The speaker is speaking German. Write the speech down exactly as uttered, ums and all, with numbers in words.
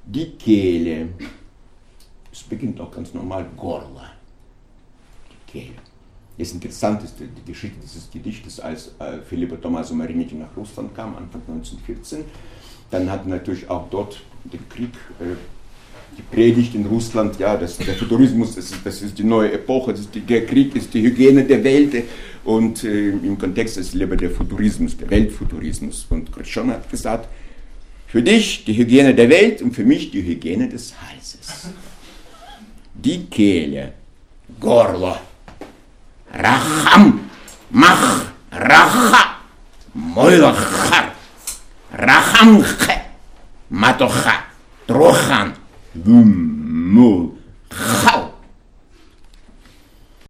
Die Kehle. Es beginnt auch ganz normal, Gorla. Die Kehle. Das Interessante ist die Geschichte dieses Gedichtes, als äh, Filippo Tommaso Marinetti nach Russland kam, Anfang neunzehnhundertvierzehn. Dann hat natürlich auch dort den Krieg, äh, die Predigt in Russland, ja, das, der Futurismus, das ist, das ist die neue Epoche, das ist die, der Krieg ist die Hygiene der Welt und äh, im Kontext ist lieber der Futurismus, der Weltfuturismus. Und Khrushchev hat gesagt, für dich die Hygiene der Welt und für mich die Hygiene des Halses. Die Kehle, Gorlo, Racham, Mach, Racha, Moilachar, Rachamche, Matocha.